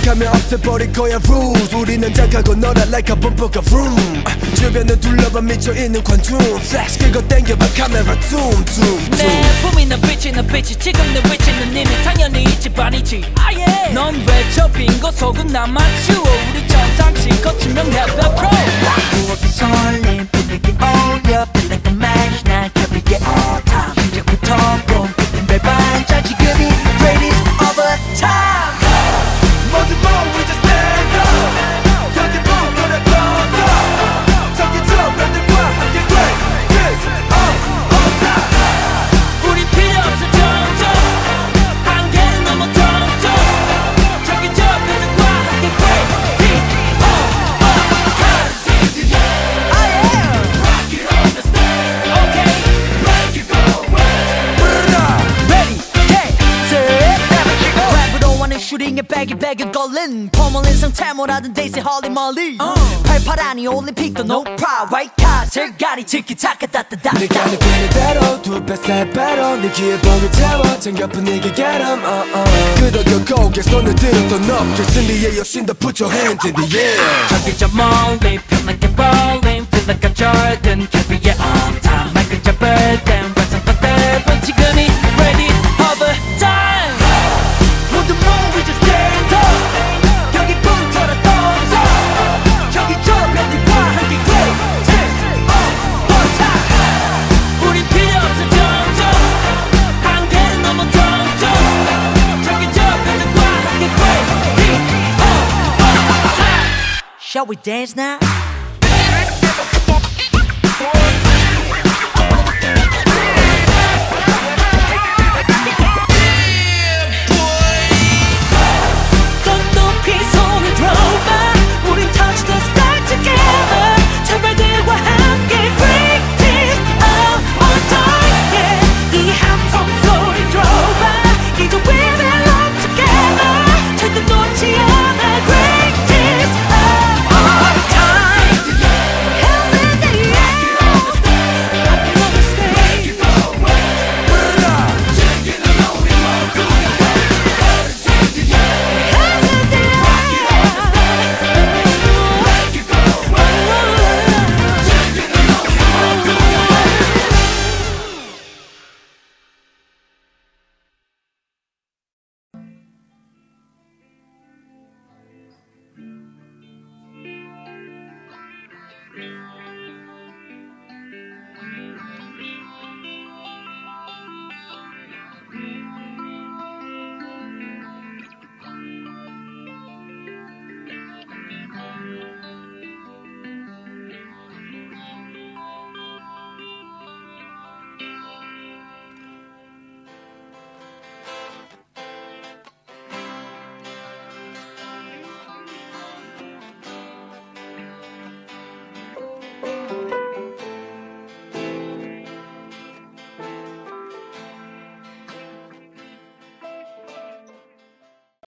시작하면 없애버릴 거야 rules. 우리는 장가고 너라 like a bumper room. 주변을 둘러봐 미쳐있는 관중 Flash 긁어 당겨봐 카메라 zoom zoom 내 품이는 빛이는 빛이 지금 내 위치는 이미 당연히 있지 반이지 넌 왜 저 빈 곳 속은 나만 치워 우리 정상치 거치면 해변 프로 부엌에 설렘 분위기 올려 Feel like a match 난 캐비의 all time 시작부터 봄 끝은 배반자 지금이 greatest of all time 뭐든 뭐 we just stand up 여기 부부를 걷어 저기 저 밴들과 함께 greatest of all time 우리 필요 없어 점점 한계는 넘어 점점 저기 저 밴드과 함께 greatest of all time I am rock it on the stage Okay make it go away Ready, get, set, 랩으로 하는 슈팅에 백이 걸린 포멀린 상태 뭐라든 데이지 홀리 멀리 88아니 올림픽도 no proud White car 슬가리 지키타카 따따따 내가 느끼는 대로 두배세 배로 네 귀에 봄을 태워 챙겨 분위기 get 'em 끄덕여 고개 손을 들어 더 높게 승리의 여신 더 put your hands in the air 저기 저 멀리 편하게 bowling Feel like a Jordan 캐비의 on time 마이클 잡을땐 완성도 대본 지금이 ready over time 모두 모두 we just stand up 여기부터라 떠서 저기 저 밴드과 함께 greatest of all time 우린 필요 없어 점점 한계는 넘어 점점 저기 저 밴드과 함께 greatest of all time Shall we dance now?